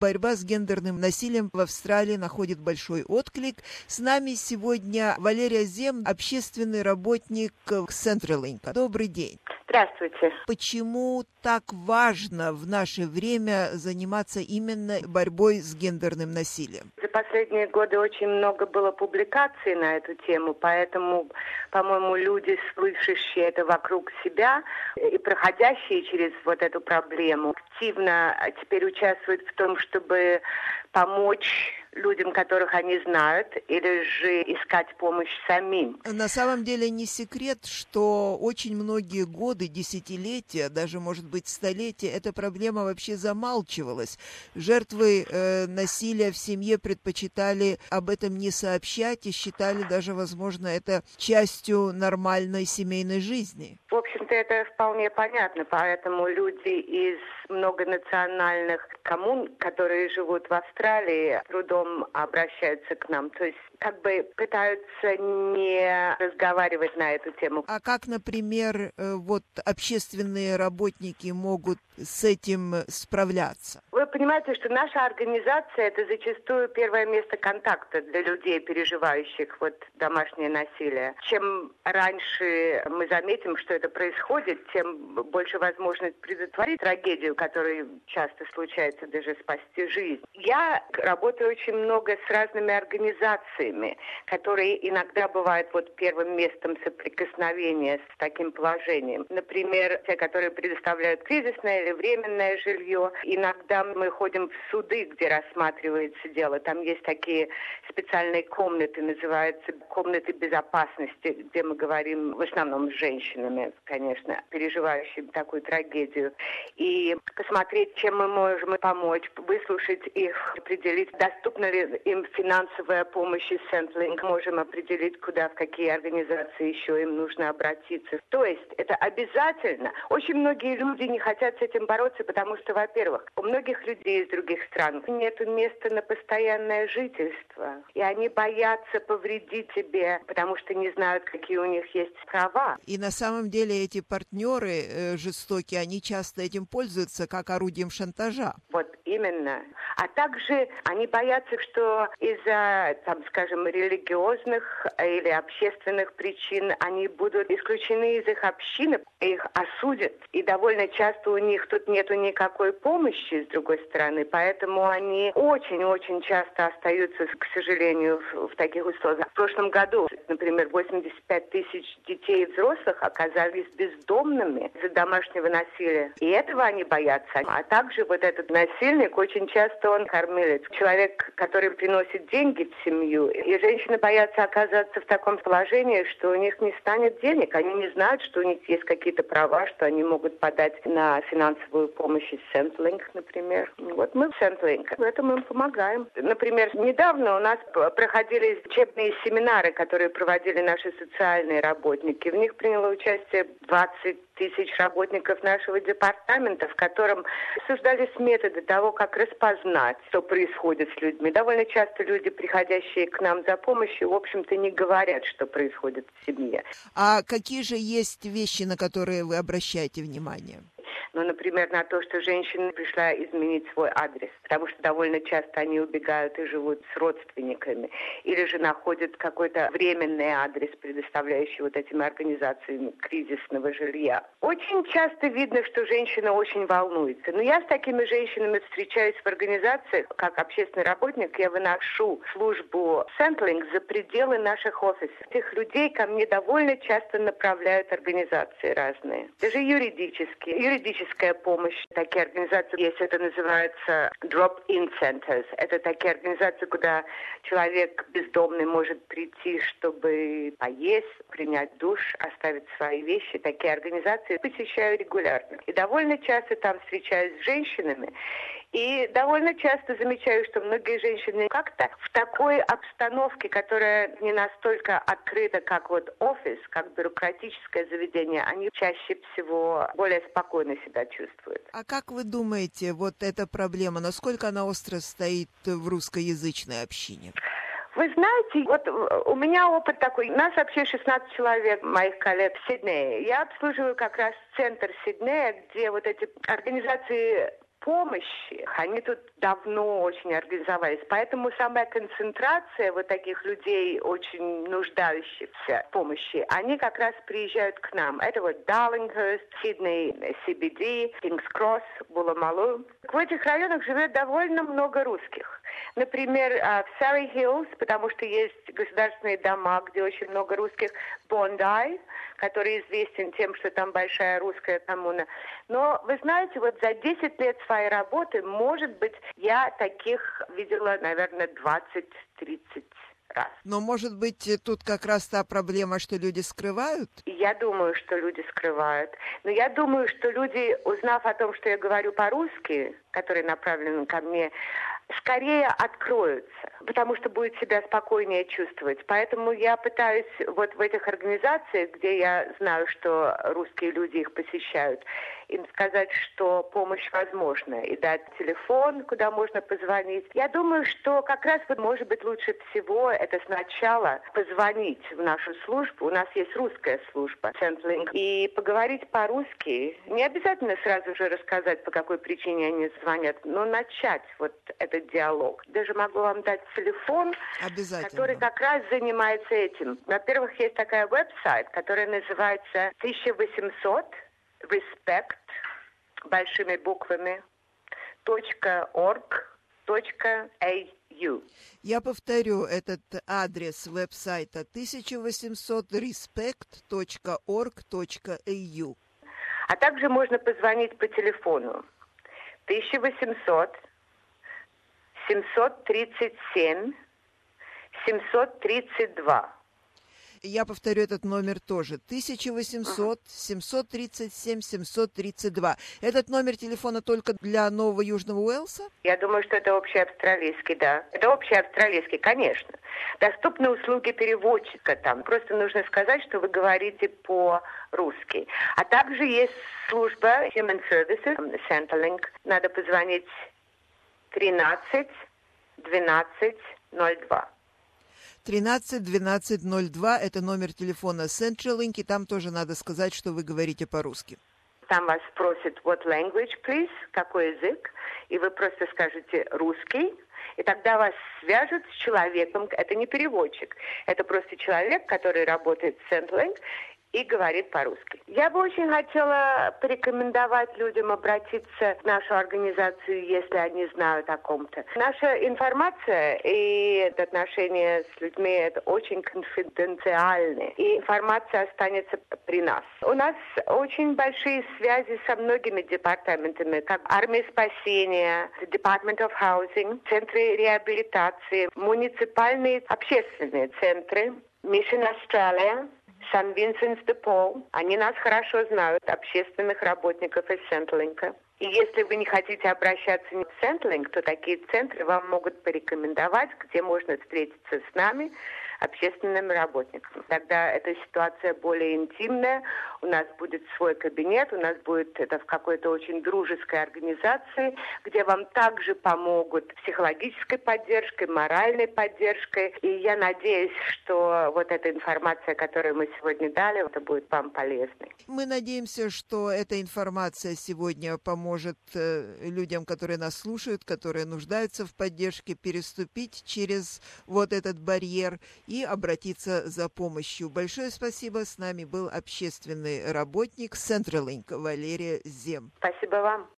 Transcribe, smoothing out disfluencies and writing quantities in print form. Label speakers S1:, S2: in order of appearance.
S1: Борьба с гендерным насилием в Австралии находит большой отклик. С нами сегодня Валерия Зем, общественный работник Centrelink. Добрый день.
S2: Здравствуйте.
S1: Почему так важно в наше время заниматься именно борьбой с гендерным насилием?
S2: За последние годы очень много было публикаций на эту тему, поэтому, по-моему, люди, слышащие это вокруг себя и проходящие через вот эту проблему, активно теперь участвуют в том, чтобы помочь людям, которых они знают, или же искать помощь самим.
S1: На самом деле не секрет, что очень многие годы, десятилетия, даже, может быть, столетия, эта проблема вообще замалчивалась. Жертвы насилия в семье предпочитали об этом не сообщать и считали даже, возможно, это частью нормальной семейной жизни.
S2: В общем-то, это вполне понятно, поэтому люди из многонациональных коммун, которые живут в Австралии, трудом обращаются к нам. То есть как бы пытаются не разговаривать на эту тему.
S1: А как, например, вот общественные работники могут с этим справляться?
S2: Вы понимаете, что наша организация – это зачастую первое место контакта для людей, переживающих вот домашнее насилие. Чем раньше мы заметим, что это происходит, тем больше возможность предотвратить трагедию, которая часто случается, даже спасти жизнь. Я работаю очень много с разными организациями, которые иногда бывают вот первым местом соприкосновения с таким положением. Например, те, которые предоставляют кризисное или временное жилье. Иногда мы ходим в суды, где рассматривается дело. Там есть такие специальные комнаты, называются комнаты безопасности, где мы говорим в основном с женщинами, конечно, переживающими такую трагедию. И посмотреть, чем мы можем помочь, выслушать их, определить, доступна ли им финансовая помощь из Centrelink, можем определить, куда, в какие организации еще им нужно обратиться. То есть это обязательно. Очень многие люди не хотят с этим бороться, потому что, во-первых, у многих людей из других стран нет места на постоянное жительство. И они боятся повредить себе, потому что не знают, какие у них есть права.
S1: И на самом деле эти партнеры жестокие, они часто этим пользуются как орудием шантажа.
S2: Вот именно. А также они боятся, что из-за, там, скажем, религиозных или общественных причин они будут исключены из их общины, их осудят. И довольно часто у них тут нету никакой помощи с другой стороны, поэтому они очень-очень часто остаются, к сожалению, в таких условиях. В прошлом году, например, 85 тысяч детей и взрослых оказались бездомными из-за домашнего насилия. И этого они боятся. А также вот этот насильник, очень часто он кормилец. Человек, который приносит деньги в семью. И женщины боятся оказаться в таком положении, что у них не станет денег. Они не знают, что у них есть какие-то права, что они могут подать на финансовую помощь из Centrelink, например. Вот мы в Centrelink. В этом им помогаем. Например, недавно у нас проходили учебные семинары, которые проводили наши социальные работники. В них приняло участие 20 тысяч работников нашего департамента, в котором обсуждались методы того, как распознать, что происходит с людьми. Довольно часто люди, приходящие к нам за помощью, в общем-то, не говорят, что происходит в семье.
S1: А какие же есть вещи, на которые вы обращаете внимание?
S2: Ну, например, на то, что женщина пришла изменить свой адрес, потому что довольно часто они убегают и живут с родственниками, или же находят какой-то временный адрес, предоставляющий вот этим организациям кризисного жилья. Очень часто видно, что женщина очень волнуется. Но я с такими женщинами встречаюсь в организациях, как общественный работник, я выношу службу Centrelink за пределы наших офисов. Этих людей ко мне довольно часто направляют организации разные, даже юридическая помощь. Такие организации есть, это называется drop-in centers. Это такие организации, куда человек бездомный может прийти, чтобы поесть, принять душ, оставить свои вещи. Такие организации посещаю регулярно. И довольно часто там встречаюсь с женщинами. И довольно часто замечаю, что многие женщины как-то в такой обстановке, которая не настолько открыта, как вот офис, как бюрократическое заведение, они чаще всего более спокойно себя чувствуют.
S1: А как вы думаете, вот эта проблема, насколько она остро стоит в русскоязычной общине?
S2: Вы знаете, вот у меня опыт такой. У нас вообще 16 человек, моих коллег в Сиднее. Я обслуживаю как раз центр Сиднея, где вот эти организации помощи, они тут давно очень организовались. Поэтому самая концентрация вот таких людей, очень нуждающихся в помощи, они как раз приезжают к нам. Это вот Дарлингхерст, Сидней, CBD, Кингс-Кросс, Булламалу. В этих районах живет довольно много русских. Например, в Surry-Hills, потому что есть государственные дома, где очень много русских, Бондай, который известен тем, что там большая русская коммуна. Но, вы знаете, вот за 10 лет своей работы, может быть, я таких видела, наверное, 20-30 раз.
S1: Но, может быть, тут как раз та проблема, что люди скрывают?
S2: Я думаю, что люди скрывают. Но я думаю, что люди, узнав о том, что я говорю по-русски, которые направлены ко мне, скорее откроются, потому что будет себя спокойнее чувствовать. Поэтому я пытаюсь вот в этих организациях, где я знаю, что русские люди их посещают, им сказать, что помощь возможна, и дать телефон, куда можно позвонить. Я думаю, что как раз вот, может быть, лучше всего это сначала позвонить в нашу службу. У нас есть русская служба, Centrelink, и поговорить по-русски. Не обязательно сразу же рассказать, по какой причине они звонят, но начать вот этот диалог. Даже могу вам дать телефон, который как раз занимается этим. Во-первых, есть такая веб-сайт, которая называется 1800 respect большими буквами .org.au.
S1: Я повторю этот адрес веб-сайта 1800respect.org.au.
S2: А также можно позвонить по телефону 1800 737 732.
S1: Я повторю этот номер тоже. 1800-737-732. Этот номер телефона только для Нового Южного Уэльса?
S2: Я думаю, что это общеавстралийский, да. Это общеавстралийский, конечно. Доступны услуги переводчика там. Просто нужно сказать, что вы говорите по-русски. А также есть служба Human Services, Centrelink. Надо позвонить 13 12 02.
S1: 13-12-02 – это номер телефона Centrelink, и там тоже надо сказать, что вы говорите по-русски.
S2: Там вас спросят what language, please, какой язык, и вы просто скажете «русский», и тогда вас свяжут с человеком, это не переводчик, это просто человек, который работает в Centrelink и говорит по-русски. Я бы очень хотела порекомендовать людям обратиться в нашу организацию, если они знают о ком-то. Наша информация и отношения с людьми – это очень конфиденциальны, и информация останется при нас. У нас очень большие связи со многими департаментами, как Армия спасения, Department of Housing, центры реабилитации, муниципальные общественные центры, Mission Australia, Сан-Винсент-де-Пол. Они нас хорошо знают, общественных работников из Centrelink. И если вы не хотите обращаться в Centrelink, то такие центры вам могут порекомендовать, где можно встретиться с нами, общественным работникам. Тогда эта ситуация более интимная, у нас будет свой кабинет, у нас будет это в какой-то очень дружеской организации, где вам также помогут психологической поддержкой, моральной поддержкой. И я надеюсь, что вот эта информация, которую мы сегодня дали, это будет вам полезной.
S1: Мы надеемся, что эта информация сегодня поможет людям, которые нас слушают, которые нуждаются в поддержке, переступить через вот этот барьер и обратиться за помощью. Большое спасибо. С нами был общественный работник Centrelink Валерия Зем.
S2: Спасибо вам.